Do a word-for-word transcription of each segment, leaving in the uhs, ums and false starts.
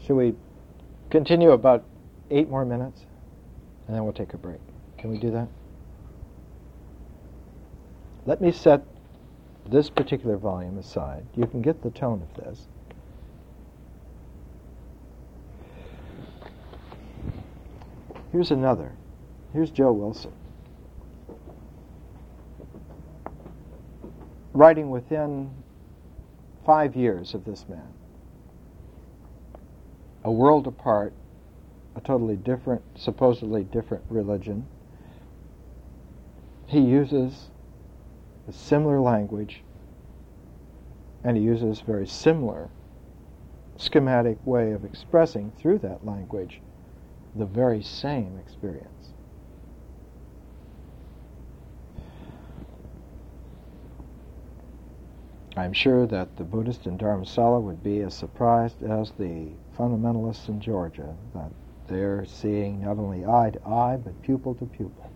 Should we continue about eight more minutes? And then we'll take a break. Can we do that? Let me set this particular volume aside. You can get the tone of this. Here's another. Here's Joe Wilson. Writing within five years of this man. A world apart, a totally different, supposedly different religion. He uses a similar language, and he uses a very similar schematic way of expressing through that language the very same experience. I'm sure that the Buddhists in Dharamsala would be as surprised as the fundamentalists in Georgia that they're seeing not only eye to eye, but pupil to pupil.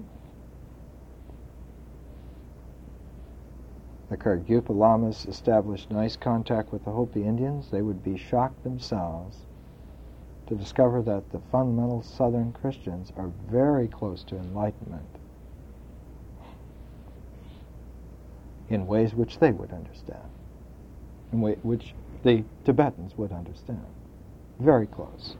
The Kargyupa Lamas established nice contact with the Hopi Indians. They would be shocked themselves to discover that the fundamental Southern Christians are very close to enlightenment in ways which they would understand, in way which the Tibetans would understand. Very close.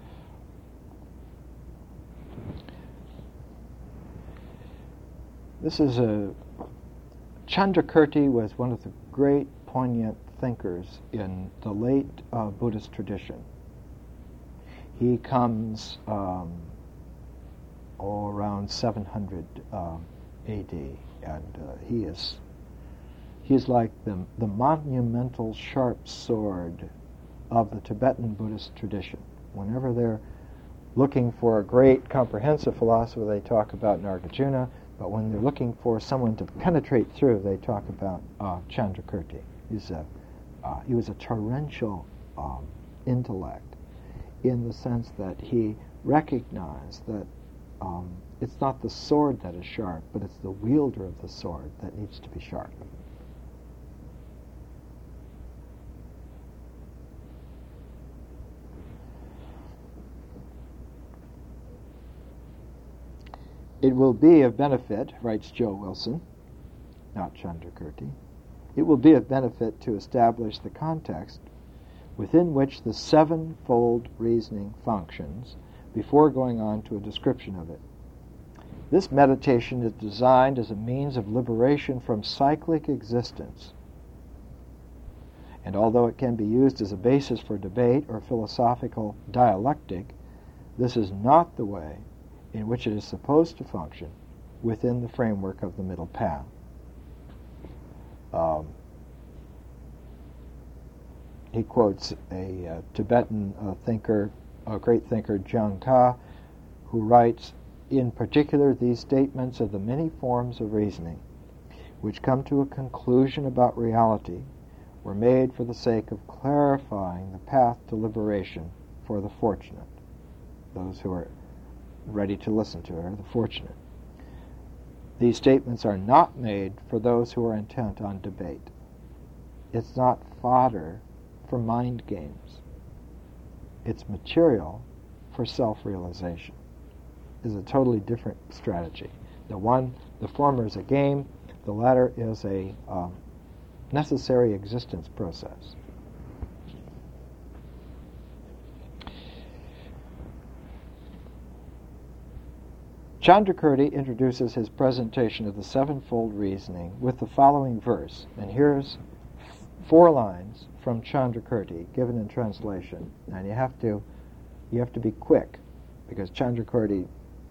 This is a... Chandrakirti was one of the great poignant thinkers in the late uh, Buddhist tradition. He comes um, oh, around seven hundred um, A D, and uh, he is he is like the, the monumental sharp sword of the Tibetan Buddhist tradition. Whenever they're looking for a great comprehensive philosopher, they talk about Nagarjuna, but when they're looking for someone to penetrate through, they talk about uh, Chandrakirti. He's a, uh, he was a torrential um, intellect, in the sense that he recognized that um, it's not the sword that is sharp, but it's the wielder of the sword that needs to be sharp. It will be of benefit, writes Joe Wilson, not Chandrakirti, it will be of benefit to establish the context within which the sevenfold reasoning functions before going on to a description of it. This meditation is designed as a means of liberation from cyclic existence, and although it can be used as a basis for debate or philosophical dialectic, this is not the way in which it is supposed to function within the framework of the middle path. Um, he quotes a uh, Tibetan uh, thinker, a great thinker, Jiang Ka, who writes, "In particular, these statements of the many forms of reasoning, which come to a conclusion about reality, were made for the sake of clarifying the path to liberation for the fortunate." Those who are ready to listen to her, the fortunate. These statements are not made for those who are intent on debate. It's not fodder for mind games. It's material for self-realization. It's a totally different strategy. The one, the former is a game, the latter is a um, necessary existence process. Chandrakirti introduces his presentation of the sevenfold reasoning with the following verse, and here's four lines from Chandrakirti given in translation, and you have to you have to be quick, because Chandrakirti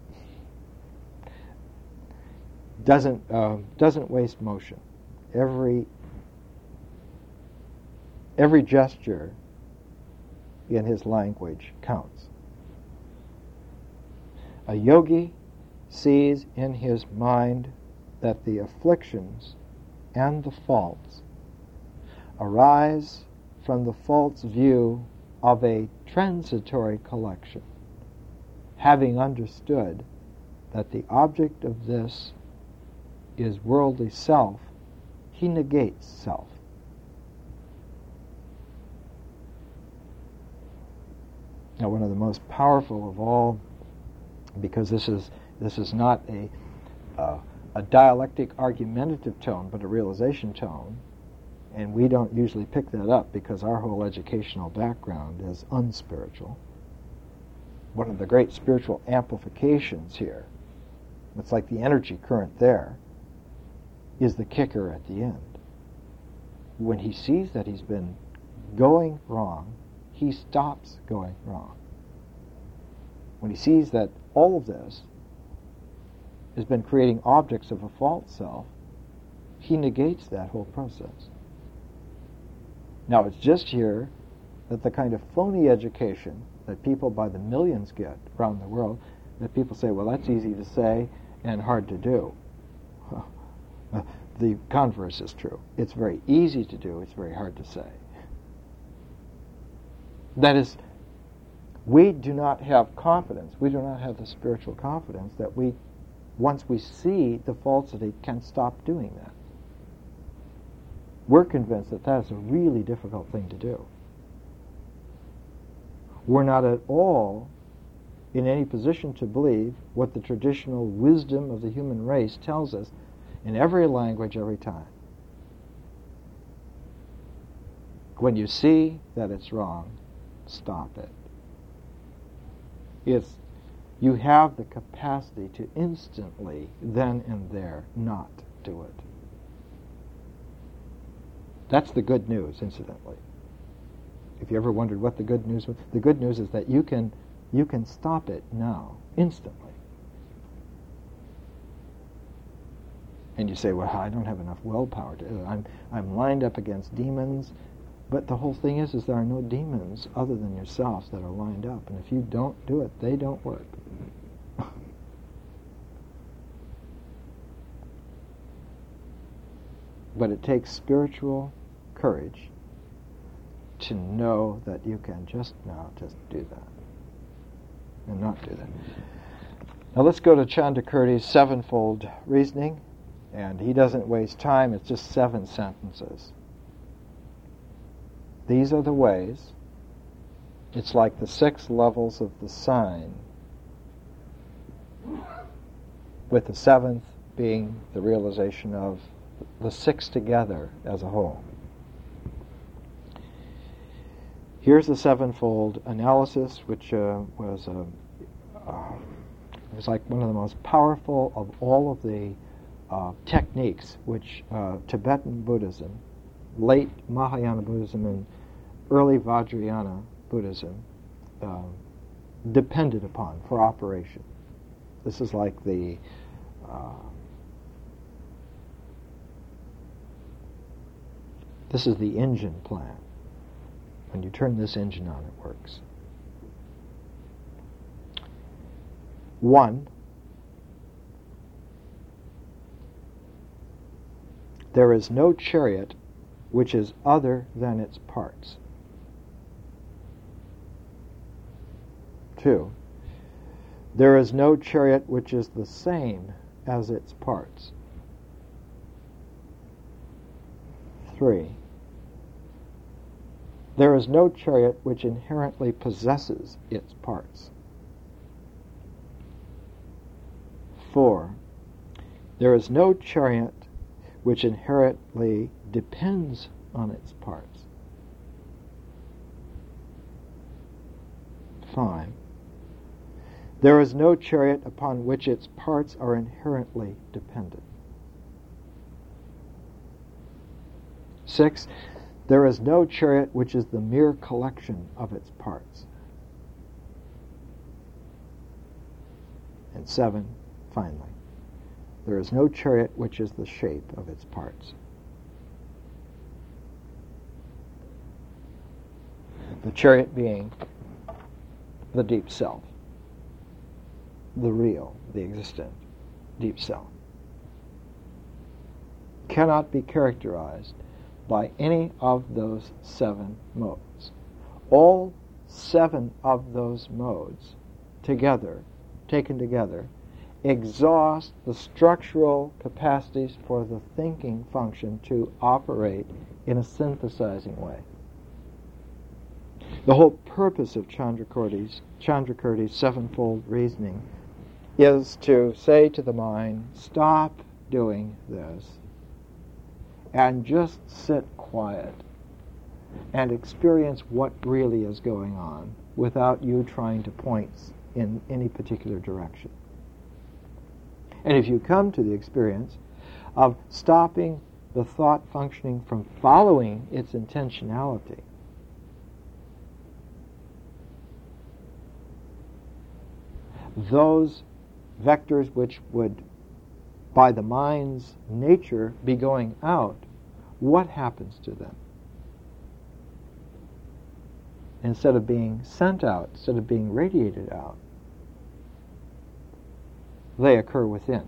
doesn't uh, doesn't waste motion. Every every gesture in his language counts. A yogi sees in his mind that the afflictions and the faults arise from the false view of a transitory collection. Having understood that the object of this is worldly self, he negates self. Now, one of the most powerful of all, because this is this is not a uh, a dialectic argumentative tone, but a realization tone, and we don't usually pick that up because our whole educational background is unspiritual. One of the great spiritual amplifications here, it's like the energy current there, is the kicker at the end. When he sees that he's been going wrong, he stops going wrong. When he sees that all of this has been creating objects of a false self, he negates that whole process. Now, it's just here that the kind of phony education that people by the millions get around the world, that people say, well, that's easy to say and hard to do. The converse is true. It's very easy to do, it's very hard to say. That is, we do not have confidence, we do not have the spiritual confidence that we, once we see the falsity, can stop doing that. We're convinced that that is a really difficult thing to do. We're not at all in any position to believe what the traditional wisdom of the human race tells us in every language, every time. When you see that it's wrong, stop it. It's, you have the capacity to instantly, then and there, not do it. That's the good news, incidentally. If you ever wondered what the good news was, the good news is that you can you can stop it now, instantly. And you say, well, I don't have enough willpower to do it. I'm I'm lined up against demons. But the whole thing is, is there are no demons other than yourselves that are lined up. And if you don't do it, they don't work. But it takes spiritual courage to know that you can just now just do that and not do that. Now let's go to Chandrakirti's sevenfold reasoning, and he doesn't waste time. It's just seven sentences. These are the ways. It's like the six levels of the sign, with the seventh being the realization of the six together as a whole. Here's the sevenfold analysis, which uh, was a, uh, it was like one of the most powerful of all of the uh, techniques which uh, Tibetan Buddhism, late Mahayana Buddhism, and early Vajrayana Buddhism uh, depended upon for operation. This is like the uh, this is the engine plant. When you turn this engine on, it works. One, there is no chariot which is other than its parts. Two, there is no chariot which is the same as its parts. Three, there is no chariot which inherently possesses its parts. Four, there is no chariot which inherently depends on its parts. Five, there is no chariot upon which its parts are inherently dependent. Six, there is no chariot which is the mere collection of its parts. And seven, finally, there is no chariot which is the shape of its parts. The chariot being the deep self, the real, the existent deep self, cannot be characterized by any of those seven modes. All seven of those modes together, taken together, exhaust the structural capacities for the thinking function to operate in a synthesizing way. The whole purpose of Chandrakirti's, Chandrakirti's sevenfold reasoning is to say to the mind, stop doing this and just sit quiet and experience what really is going on without you trying to point in any particular direction. And if you come to the experience of stopping the thought functioning from following its intentionality, those vectors which would, by the mind's nature, be going out, what happens to them? Instead of being sent out, instead of being radiated out, they occur within.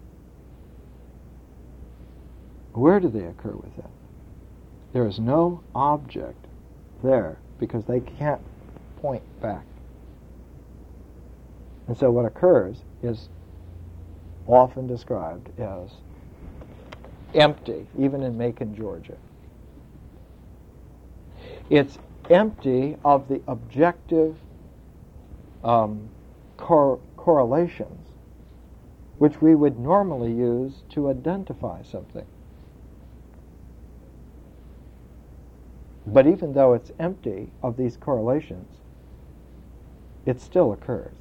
Where do they occur within? There is no object there because they can't point back. And so what occurs is often described as empty, even in Macon, Georgia. It's empty of the objective um, cor- correlations which we would normally use to identify something. But even though it's empty of these correlations, it still occurs.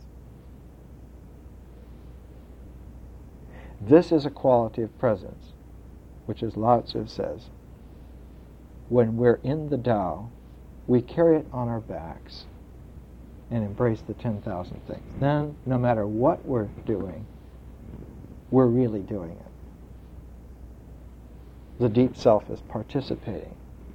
This is a quality of presence, which, as Lao Tzu says, when we're in the Tao, we carry it on our backs and embrace the ten thousand things. Then, no matter what we're doing, we're really doing it. The deep self is participating.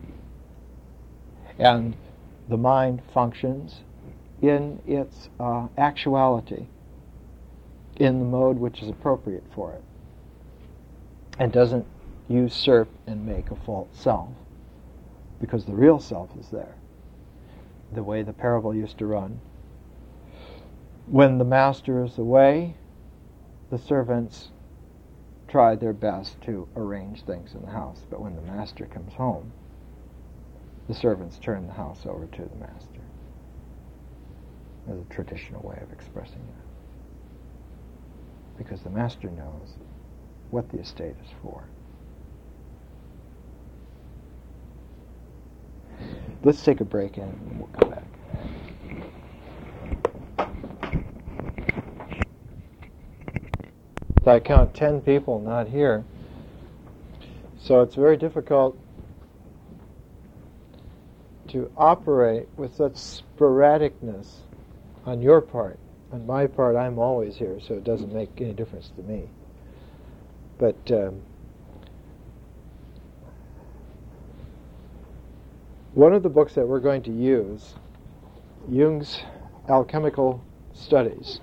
And the mind functions in its uh, actuality, in the mode which is appropriate for it, and doesn't usurp and make a false self, because the real self is there. The way the parable used to run, when the master is away, the servants try their best to arrange things in the house, but when the master comes home, the servants turn the house over to the master. As a traditional way of expressing it. Because the master knows what the estate is for. Let's take a break and we'll come back. I count ten people not here. So it's very difficult to operate with such sporadicness on your part. On my part, I'm always here, so it doesn't make any difference to me. But um, one of the books that we're going to use, Jung's Alchemical Studies,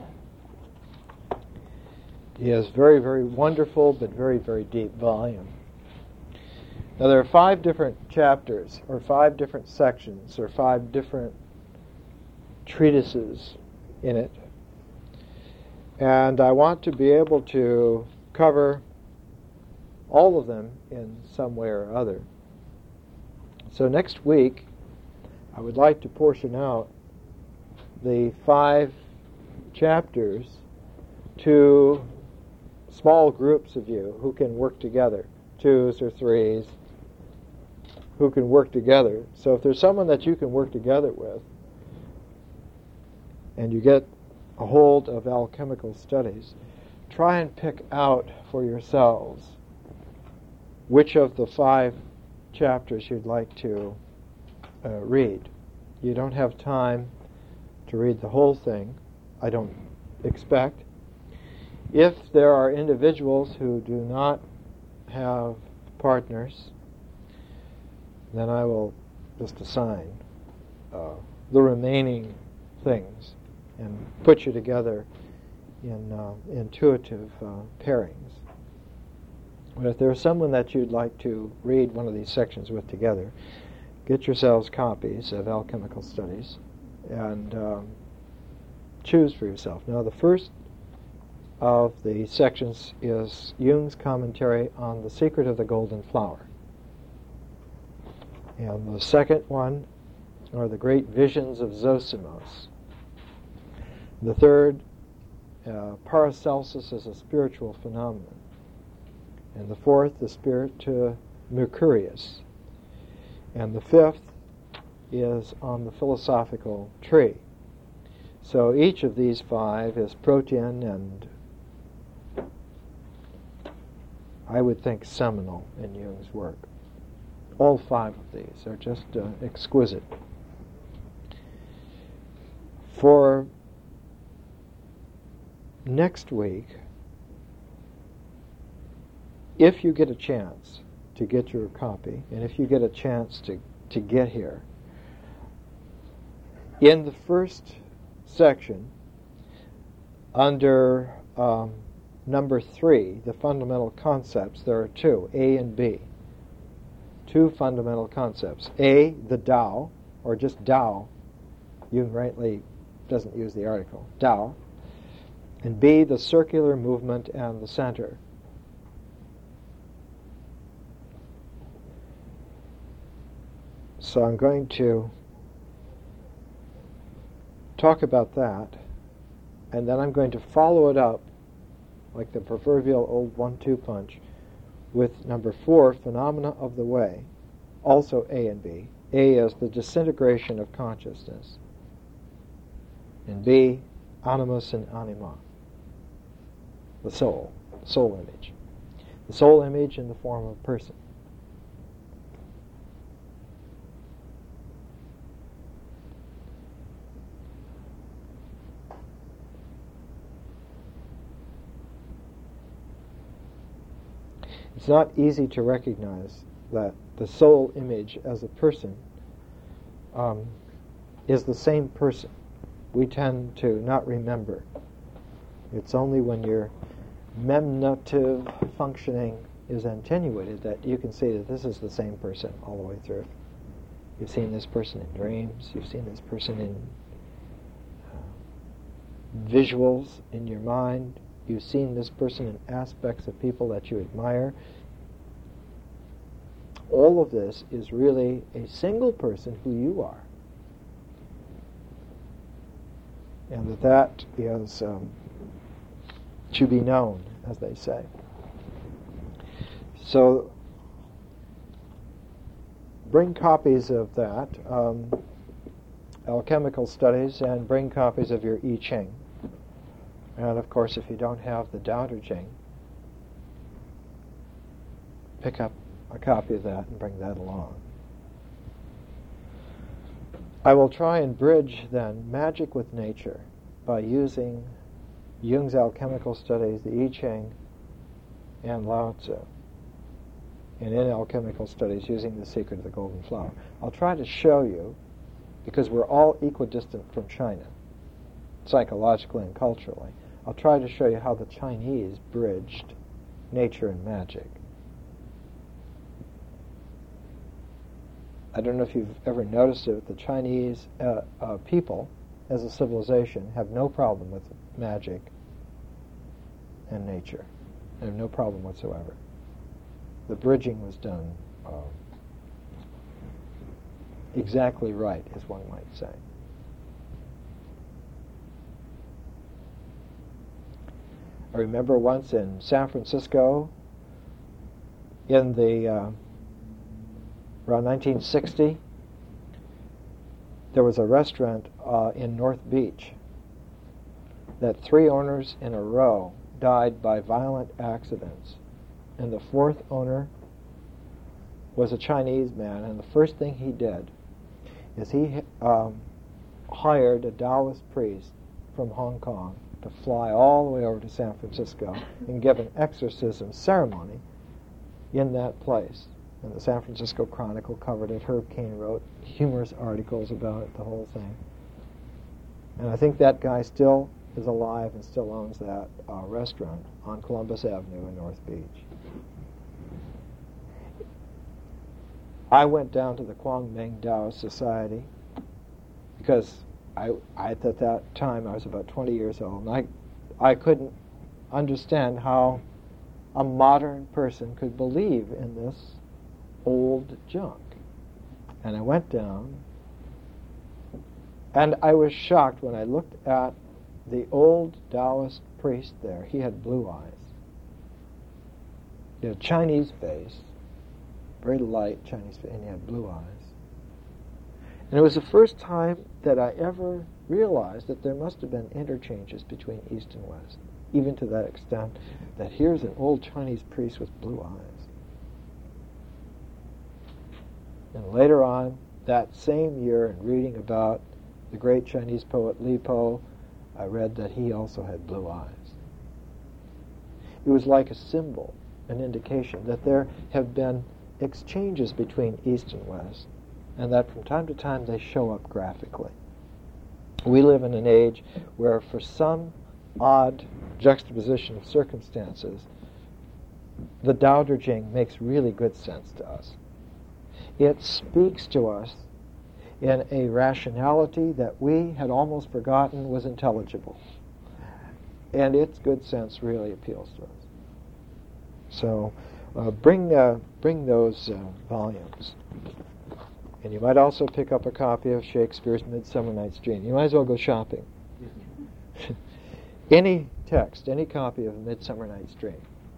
is very, very wonderful, but very, very deep volume. Now there are five different chapters, or five different sections, or five different treatises in it. And I want to be able to cover all of them in some way or other. So next week, I would like to portion out the five chapters to small groups of you who can work together, twos or threes, who can work together. So if there's someone that you can work together with, and you get a hold of alchemical studies, try and pick out for yourselves which of the five chapters you'd like to uh, read. You don't have time to read the whole thing, I don't expect. If there are individuals who do not have partners, then I will just assign uh, the remaining things and put you together in uh, intuitive uh, pairings. But if there's someone that you'd like to read one of these sections with together, get yourselves copies of Alchemical Studies and um, choose for yourself. Now the first of the sections is Jung's commentary on The Secret of the Golden Flower. And the second one are the great visions of Zosimos. The third, uh, Paracelsus as a spiritual phenomenon. And the fourth, the spirit to Mercurius. And the fifth is on the philosophical tree. So each of these five is Protean and, I would think, seminal in Jung's work. All five of these are just uh, exquisite. For next week, if you get a chance to get your copy, and if you get a chance to, to get here, in the first section, under um, number three, the fundamental concepts, there are two, A and B. Two fundamental concepts. A, the Tao, or just Tao. Jung rightly doesn't use the article. Tao. And B, the circular movement and the center. So I'm going to talk about that, and then I'm going to follow it up, like the proverbial old one two punch, with number four, phenomena of the way, also A and B. A is the disintegration of consciousness, and B, animus and anima, the soul, soul image. The soul image in the form of person. It's not easy to recognize that the soul image as a person um, is the same person. We tend to not remember. It's only when your memnative functioning is attenuated that you can see that this is the same person all the way through. You've seen this person in dreams. You've seen this person in uh, visuals in your mind. You've seen this person in aspects of people that you admire. All of this is really a single person who you are. And that that is um, to be known, as they say. So bring copies of that, um, Alchemical Studies, and bring copies of your I Ching. And of course, if you don't have the Tao Te Ching, pick up a copy of that and bring that along. I will try and bridge then magic with nature by using Jung's Alchemical Studies, the I Ching, and Lao Tzu. And in Alchemical Studies, using The Secret of the Golden Flower. I'll try to show you, because we're all equidistant from China, psychologically and culturally, I'll try to show you how the Chinese bridged nature and magic. I don't know if you've ever noticed it, but the Chinese uh, uh, people, as a civilization, have no problem with magic and nature. They have no problem whatsoever. The bridging was done uh, exactly right, as one might say. I remember once in San Francisco, in the uh, around nineteen sixty, there was a restaurant uh, in North Beach that three owners in a row died by violent accidents. And the fourth owner was a Chinese man, and the first thing he did is he um, hired a Taoist priest from Hong Kong to fly all the way over to San Francisco and give an exorcism ceremony in that place. And the San Francisco Chronicle covered it. Herb Caen wrote humorous articles about it, the whole thing. And I think that guy still is alive and still owns that uh, restaurant on Columbus Avenue in North Beach. I went down to the Kwangming Taoist Society because I, I, at that time, I was about twenty years old, and I, I couldn't understand how a modern person could believe in this old junk. And I went down, And I was shocked when I looked at the old Taoist priest there. He had blue eyes. He had a Chinese face, very light Chinese face, and he had blue eyes. And it was the first time that I ever realized that there must have been interchanges between East and West, even to that extent that here's an old Chinese priest with blue eyes. And later on, that same year, in reading about the great Chinese poet Li Po, I read that he also had blue eyes. It was like a symbol, an indication that there have been exchanges between East and West, and that from time to time they show up graphically. We live in an age where, for some odd juxtaposition of circumstances, the Tao Te Ching makes really good sense to us. It speaks to us in a rationality that we had almost forgotten was intelligible. And its good sense really appeals to us. So uh, bring uh, bring those uh, volumes. And you might also pick up a copy of Shakespeare's Midsummer Night's Dream. You might as well go shopping. Any text, any copy of Midsummer Night's Dream.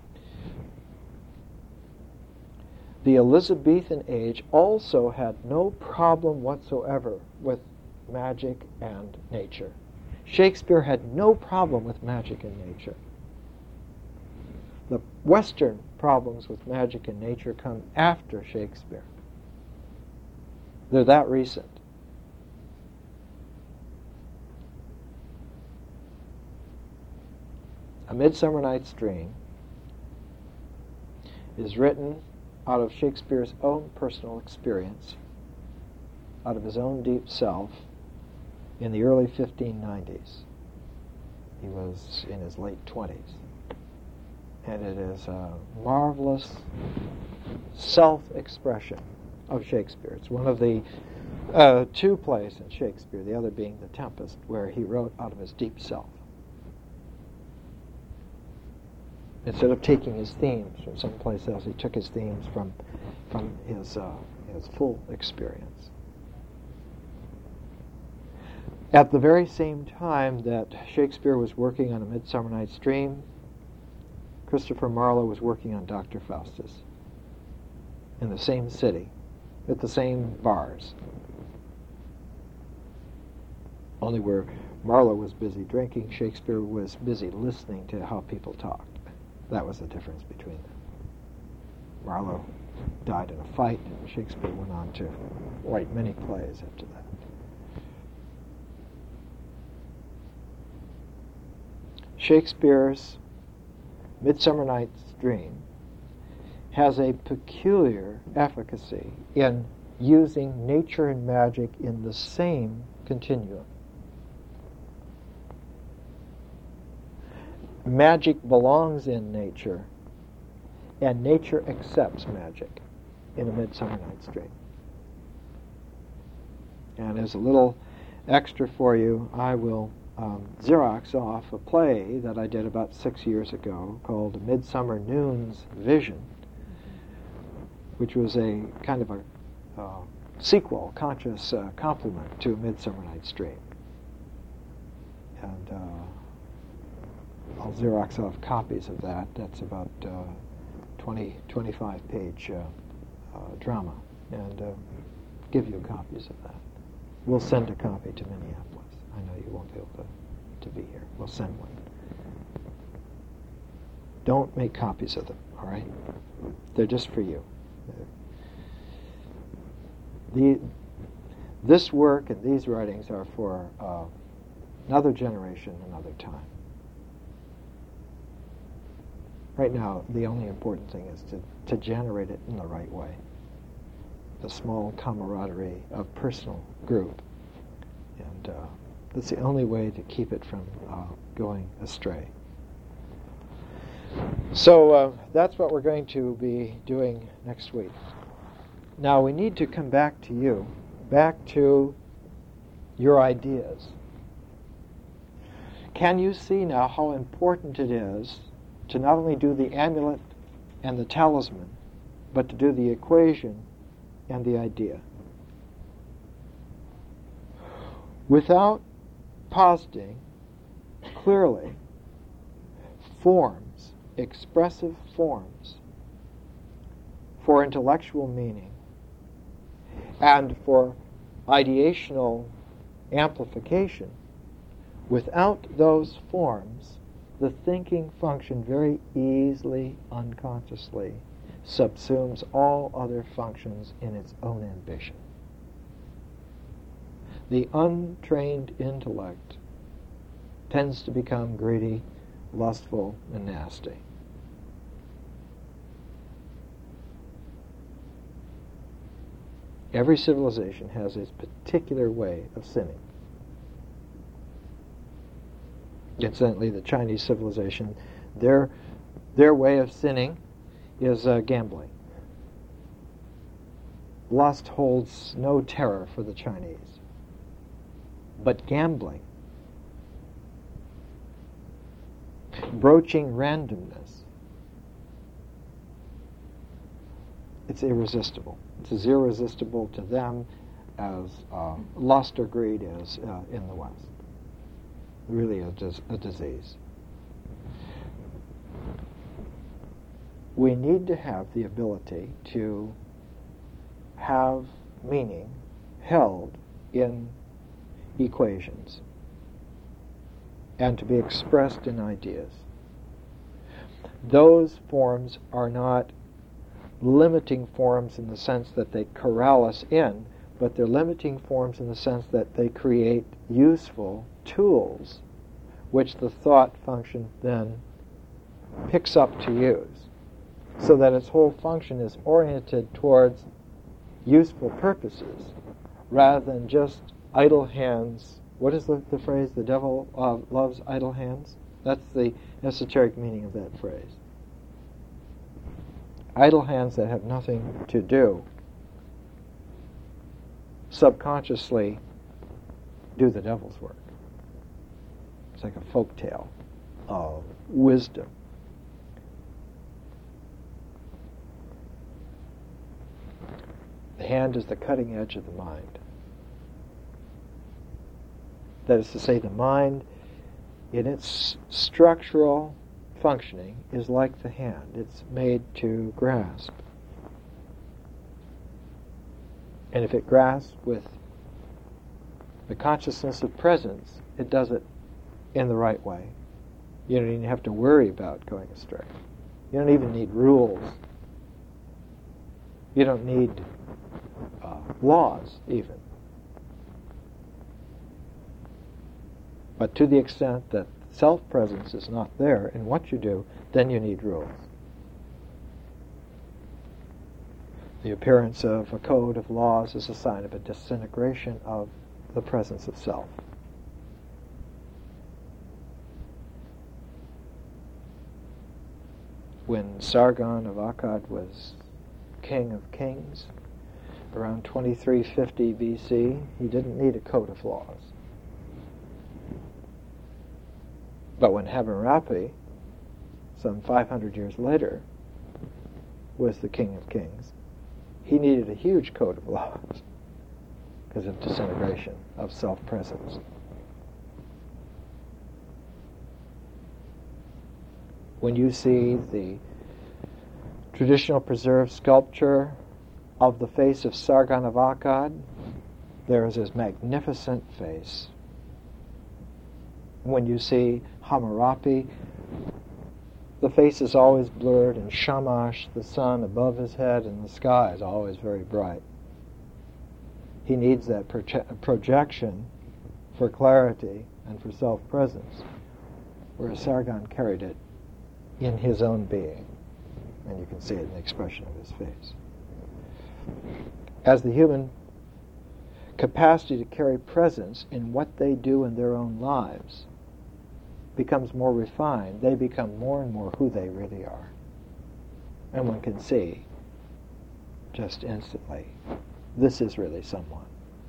The Elizabethan age also had no problem whatsoever with magic and nature. Shakespeare had no problem with magic and nature. The Western problems with magic and nature come after Shakespeare. They're that recent. A Midsummer Night's Dream is written out of Shakespeare's own personal experience, out of his own deep self, in the early fifteen nineties. He was in his late twenties. And it is a marvelous self-expression of Shakespeare. It's one of the uh, two plays in Shakespeare, the other being The Tempest, where he wrote out of his deep self. Instead of taking his themes from someplace else, he took his themes from from his uh, his full experience. At the very same time that Shakespeare was working on A Midsummer Night's Dream, Christopher Marlowe was working on Doctor Faustus in the same city, at the same bars. Only where Marlowe was busy drinking, Shakespeare was busy listening to how people talked. That was the difference between them. Marlowe died in a fight, and Shakespeare went on to write many plays after that. Shakespeare's Midsummer Night's Dream has a peculiar efficacy in using nature and magic in the same continuum. Magic belongs in nature, and nature accepts magic in A Midsummer Night's Dream. And as a little extra for you, I will um, Xerox off a play that I did about six years ago called Midsummer Noon's Vision, which was a kind of a uh, sequel, conscious uh, complement to A Midsummer Night's Dream. And uh, I'll Xerox off copies of that. That's about uh, twenty, twenty-five page uh, uh, drama, and uh, give you copies of that. We'll send a copy to Minneapolis. I know you won't be able to, to be here. We'll send one. Don't make copies of them, all right? They're just for you. The, this work and these writings are for uh, another generation, another time. Right now, the only important thing is to, to generate it in the right way. The small camaraderie of personal group. And uh, that's the only way to keep it from uh, going astray. So uh, that's what we're going to be doing next week. Now we need to come back to you, back to your ideas. Can you see now how important it is to not only do the amulet and the talisman, but to do the equation and the idea? without positing clearly forms, expressive forms for intellectual meaning and for ideational amplification, without those forms, the thinking function very easily, unconsciously, subsumes all other functions in its own ambition. The untrained intellect tends to become greedy, lustful, and nasty. Every civilization has its particular way of sinning. Incidentally, the Chinese civilization, their their way of sinning is uh, gambling. Lust holds no terror for the Chinese. But gambling, broaching randomness, it's irresistible. It's as irresistible to them as uh, lust or greed is uh, in the West. Really a, dis- a disease. We need to have the ability to have meaning held in equations and to be expressed in ideas. Those forms are not limiting forms in the sense that they corral us in, but they're limiting forms in the sense that they create useful tools which the thought function then picks up to use, so that its whole function is oriented towards useful purposes rather than just idle hands. What is the, the phrase? The devil uh, loves idle hands? That's the esoteric meaning of that phrase. Idle hands that have nothing to do subconsciously do the devil's work. It's like a folk tale of wisdom. The hand is the cutting edge of the mind. That is to say, the mind, in its structural functioning, is like the hand. It's made to grasp. And if it grasps with the consciousness of presence, it does it in the right way. You don't even have to worry about going astray. You don't even need rules. You don't need uh, laws, even. But to the extent that self-presence is not there in what you do, then you need rules. The appearance of a code of laws is a sign of a disintegration of the presence of self. When Sargon of Akkad was king of kings, around twenty-three fifty B C, he didn't need a code of laws. But when Hammurabi, some five hundred years later, was the king of kings, he needed a huge code of laws because of disintegration of self-presence. When you see the traditional preserved sculpture of the face of Sargon of Akkad, there is his magnificent face. When you see Hammurabi, the face is always blurred, and Shamash, the sun above his head, and the sky is always very bright. He needs that proje- projection for clarity and for self-presence, whereas Sargon carried it in his own being, and you can see it in the expression of his face. As the human capacity to carry presence in what they do in their own lives becomes more refined, they become more and more who they really are. And one can see just instantly, this is really someone.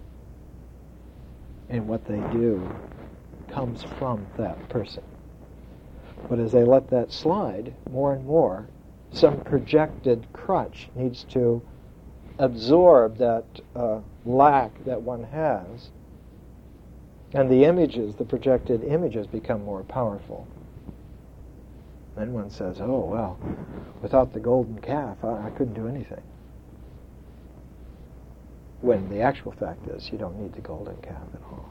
And what they do comes from that person. But as they let that slide, more and more, some projected crutch needs to absorb that uh, lack that one has And the images, the projected images, become more powerful. Then one says, oh, well, without the golden calf, I, I couldn't do anything. When the actual fact is, you don't need the golden calf at all.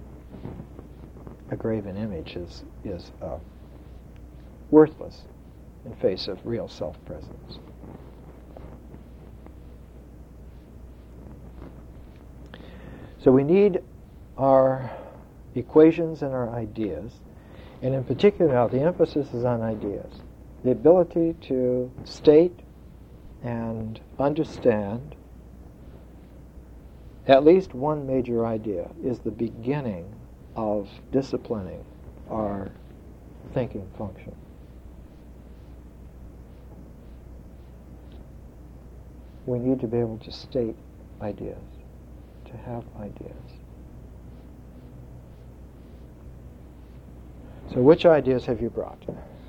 A graven image is, is uh, worthless in face of real self-presence. So we need our equations and our ideas, and in particular now the emphasis is on ideas. The ability to state and understand at least one major idea is the beginning of disciplining our thinking function. We need to be able to state ideas, to have ideas. So which ideas have you brought?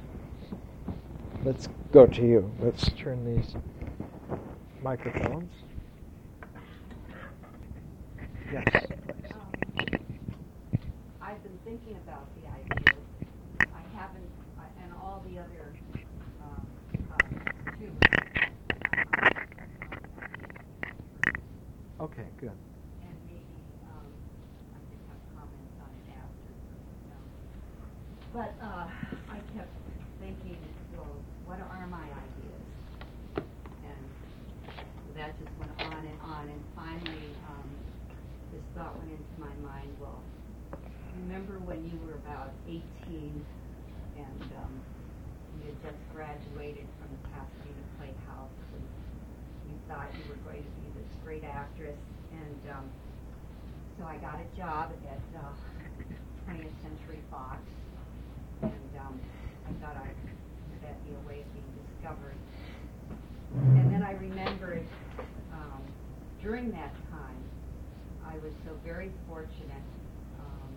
Let's go to you. Let's turn these microphones. Yes. Um, I've been thinking about the ideas. I haven't, uh, and all the other um, uh, two. Uh, okay, good. And maybe um, I could have comments on it after. You know. But uh, I kept thinking, well, what are my ideas? And that just went on and on, and finally. Um, This thought went into my mind, well, remember when you were about eighteen and um, you had just graduated from the Pasadena Playhouse and you thought you were going to be this great actress, and um, so I got a job at uh, twentieth Century Fox, and um, I thought I, that'd be a way of being discovered. And then I remembered um, during that time, I was so very fortunate. Um,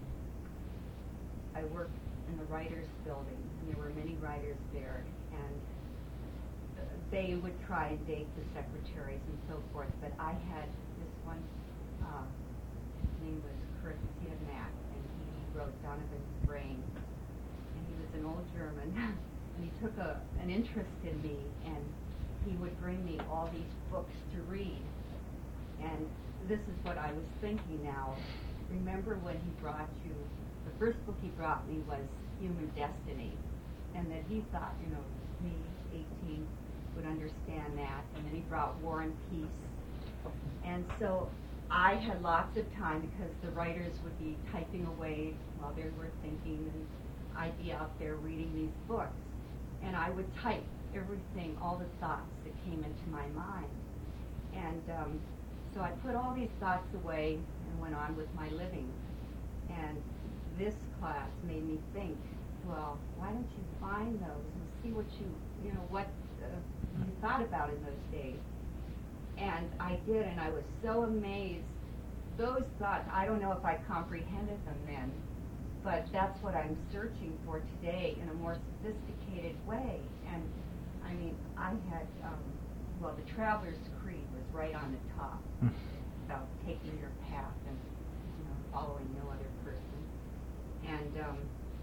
I worked in the writers' building, and there were many writers there, and uh, they would try and date the secretaries and so forth, but I had this one, uh, his name was Kurt Siedemack, and he wrote Donovan's Brain, and he was an old German, and he took a, an interest in me, and he would bring me all these books to read, and this is what I was thinking now. Remember when he brought you, the first book he brought me was Human Destiny, and that he thought, you know, me, eighteen, would understand that, and then he brought War and Peace. And so I had lots of time because the writers would be typing away while they were thinking, and I'd be out there reading these books. And I would type everything, all the thoughts that came into my mind. And um, So I put all these thoughts away and went on with my living. And this class made me think, well, why don't you find those and see what you, you know, what uh, you thought about in those days. And I did, and I was so amazed. Those thoughts, I don't know if I comprehended them then, but that's what I'm searching for today in a more sophisticated way. And I mean, I had, um, well, the Traveler's Creed was right on the top about taking your path and, you know, following no other person. And um,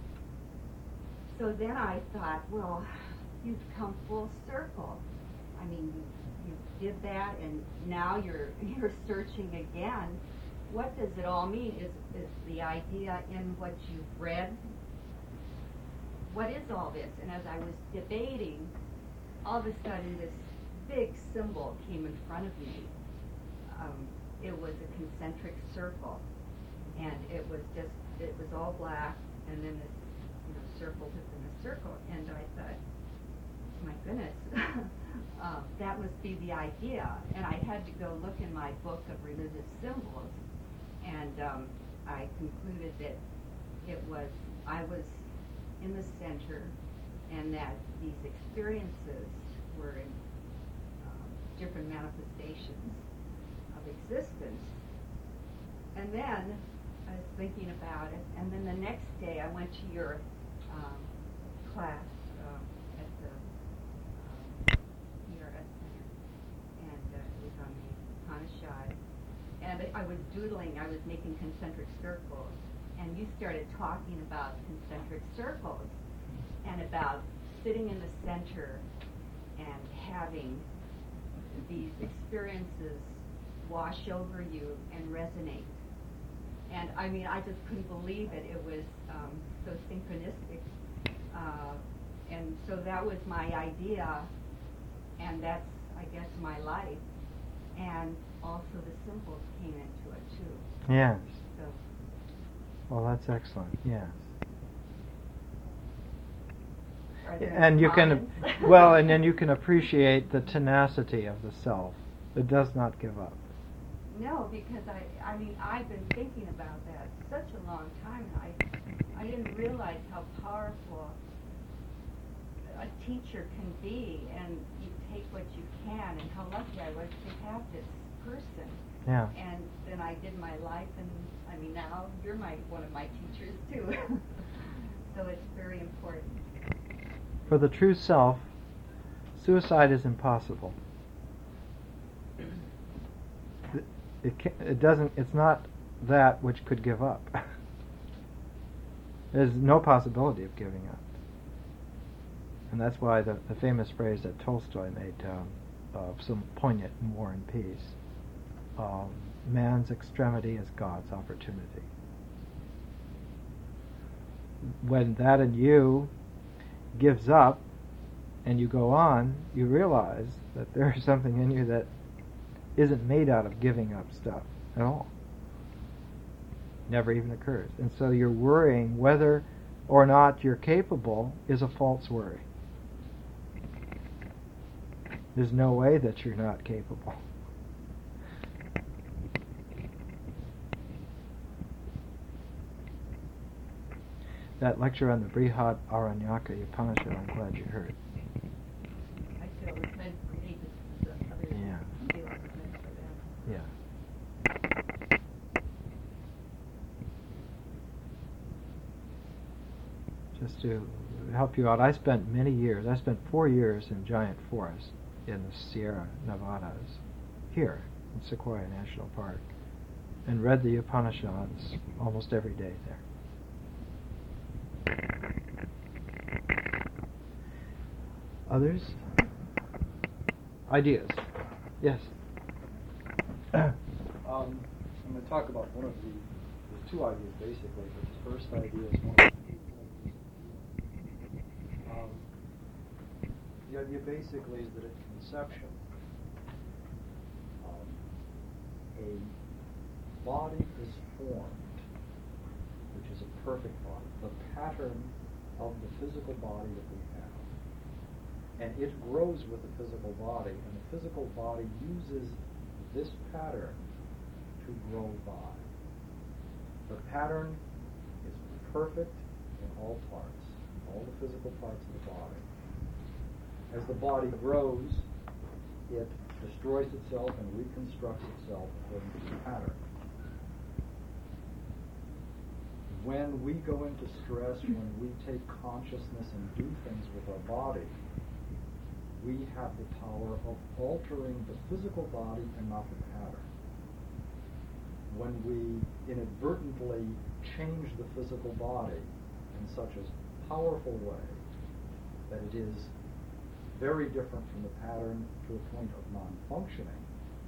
so then I thought, well, you've come full circle. I mean, you, you did that, and now you're you're searching again. What does it all mean? Is is the idea in what you've read? What is all this? And as I was debating, all of a sudden this big symbol came in front of me. Um, it was a concentric circle, and it was just, it was all black, and then this, you know, circle within a circle, and I thought, my goodness, uh, that must be the idea. And I had to go look in my book of religious symbols, and um, I concluded that it was, I was in the center, and that these experiences were in different manifestations of existence. And then I was thinking about it, and then the next day I went to your um, class um, at the um, E R S Center, and uh, it was on the Upanishad, and I was doodling, I was making concentric circles, and you started talking about concentric circles and about sitting in the center and having these experiences wash over you and resonate. And I mean, I just couldn't believe it. It was um, so synchronistic. Uh, and so that was my idea, and that's, I guess, my life. And also the symbols came into it, too. Yes. So. Well, that's excellent, yes. Are there And any you can, comments? well, and then you can appreciate the tenacity of the self. It does not give up. No, because I, I mean, I've been thinking about that such a long time, and I, I didn't realize how powerful a teacher can be, and you take what you can, and how lucky I was to have this person. Yeah. And then I did my life, and I mean, now you're my one of my teachers too. So it's very important. For the true self, suicide is impossible. It, it, ca it doesn't. It's not that which could give up. There's no possibility of giving up, and that's why the, the famous phrase that Tolstoy made um, of some poignant in War and Peace: um, "Man's extremity is God's opportunity." When that in you gives up and you go on, you realize that there's something in you that isn't made out of giving up stuff at all. Never even occurs. And so you're worrying whether or not you're capable is a false worry. There's no way that you're not capable. That lecture on the Brihad Aranyaka Upanishad, I'm glad you heard. I feel it was meant for me, but the others Yeah. feel it was meant for them. Yeah. Just to help you out, I spent many years, I spent four years in giant forest in the Sierra Nevadas, here in Sequoia National Park, and read the Upanishads almost every day there. Others? Ideas? Yes. um, I'm going to talk about one of the, there's two ideas basically, but the first idea is one of the um, the idea basically is that at conception, um, a body is formed, which is a perfect body, the pattern of the physical body that we have. And it grows with the physical body, and the physical body uses this pattern to grow by. The pattern is perfect in all parts, all the physical parts of the body. As the body grows, it destroys itself and reconstructs itself according to the pattern. When we go into stress, when we take consciousness and do things with our body, we have the power of altering the physical body and not the pattern. When we inadvertently change the physical body in such a powerful way that it is very different from the pattern to a point of non-functioning,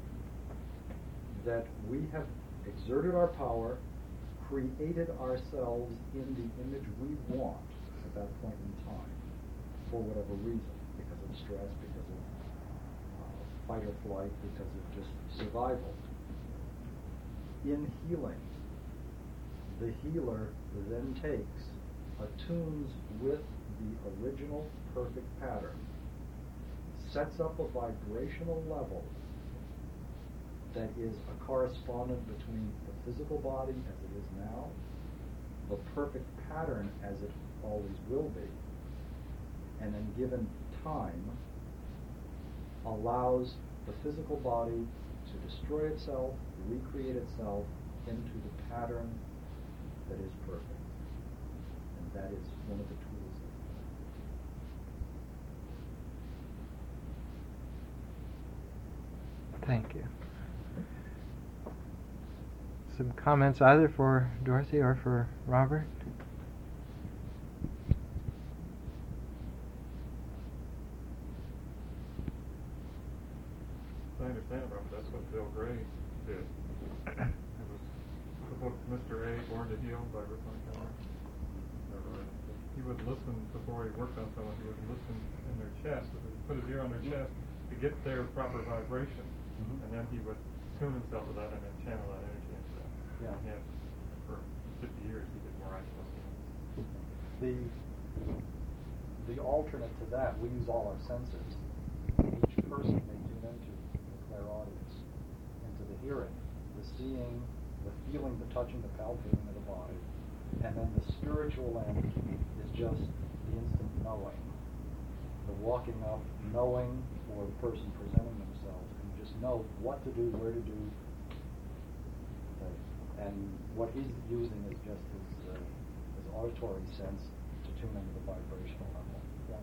that we have exerted our power, created ourselves in the image we want at that point in time, for whatever reason, because of stress, because of uh, fight or flight, because of just survival. In healing, the healer then takes, attunes with the original perfect pattern, sets up a vibrational level that is a correspondent between the physical body as it is now, the perfect pattern as it always will be, and then given time, allows the physical body to destroy itself, recreate itself into the pattern that is perfect. And that is one of the tools. Thank you. some comments either for Dorothy or for Robert? I understand, Robert, that's what Bill Gray did. It was the book Mister A, Born to Heal by Rick Montgomery. He would listen before he worked on someone. He would listen in their chest, put his ear on their chest to get their proper vibration, mm-hmm. and then he would tune himself to that and then channel that energy into that. Yeah. And he had, for fifty years, he did miraculous The healings. the alternate to that, we use all our senses. Each person may tune into the clairaudience, into the hearing, the seeing, the feeling, the touching, the palpating of the body, and then the spiritual end is just the instant knowing, the walking up, knowing for the person presenting themselves, and you just know what to do, where to do, okay. And what he's using is just his, uh, his auditory sense to tune into the vibrational level. Yeah.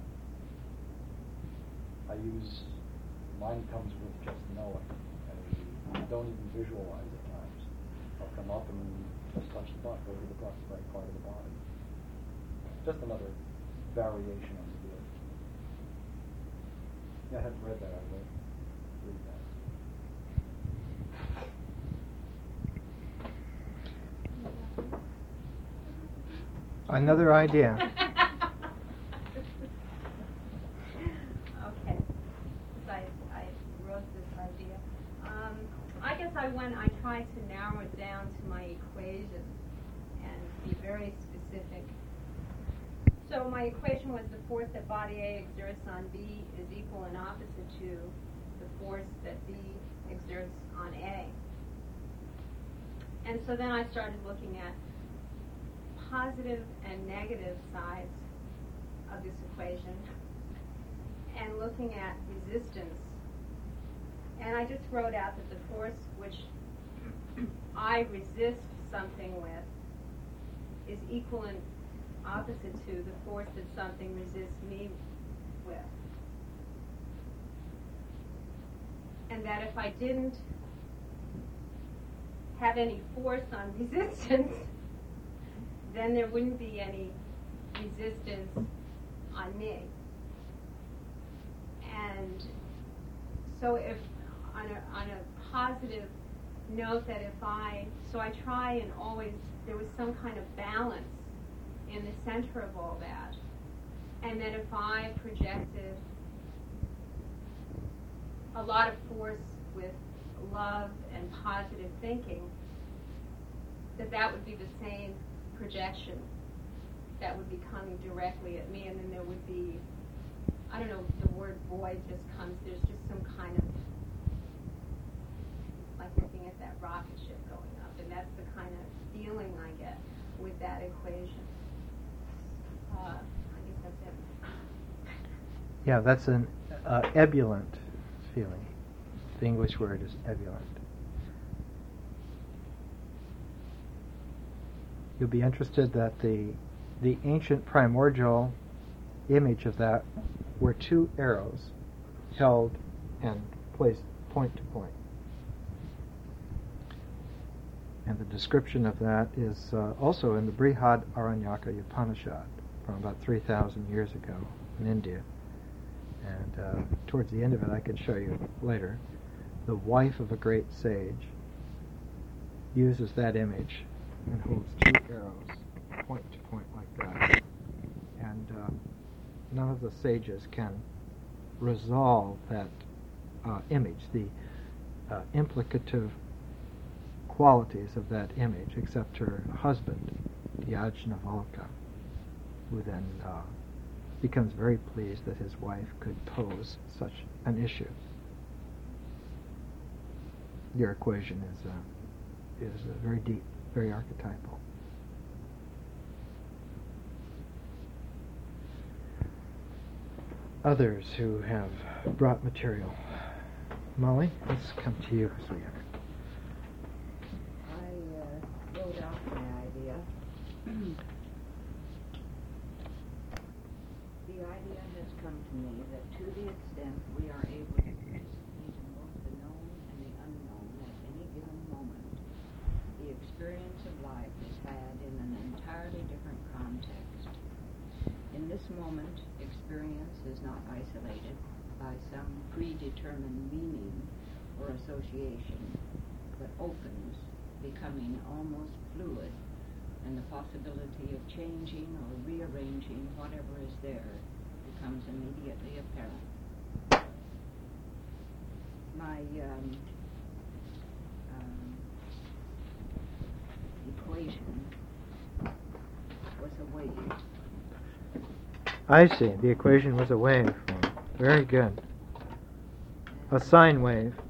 I use, mine comes with just knowing, and I don't even visualize at times. I'll come up and just touch the butt, go to the butt, right part of the body. Just another variation on the field. Yeah, I hadn't read that. I read, read that. Another idea. Okay. So I, I wrote this idea. Um, I guess I went, I tried to narrow it down to my equation and be very specific. So my equation was the force that body A exerts on B is equal and opposite to the force that B exerts on A. And so then I started looking at positive and negative sides of this equation and looking at resistance. And I just wrote out that the force which I resist something with is equal and opposite to the force that something resists me with. And that if I didn't have any force on resistance, then there wouldn't be any resistance on me. And so if on a, on a positive note that if I, so I try and always, there was some kind of balance in the center of all that. And that if I projected a lot of force with love and positive thinking, that that would be the same projection that would be coming directly at me, and then there would be, I don't know, the word void just comes, there's just some kind of, like looking at that rocket ship going up, and that's the kind of feeling I get with that equation. Uh, I guess that's it. Yeah, that's an uh, ebullient feeling. The English word is ebullient. You'll be interested that the the ancient primordial image of that were two arrows held and placed point to point. And the description of that is uh, also in the Brihad Aranyaka Upanishad from about three thousand years ago in India. And uh, towards the end of it, I can show you later, the wife of a great sage uses that image and holds two arrows point to point like that. And uh, none of the sages can resolve that uh, image, the uh, implicative qualities of that image, except her husband, Yajnavalkya, who then uh, becomes very pleased that his wife could pose such an issue. Your equation is uh, is uh, very deep, very archetypal. Others who have brought material. Molly, let's come to you as we enter. I uh, wrote out my idea. The idea has come to me that to the extent we are able to perceive both the known and the unknown at any given moment, the this moment, experience is not isolated by some predetermined meaning or association, but opens, becoming almost fluid, and the possibility of changing or rearranging whatever is there becomes immediately apparent. My um, um, equation was a wave. I see. The equation was a wave. Very good. A sine wave.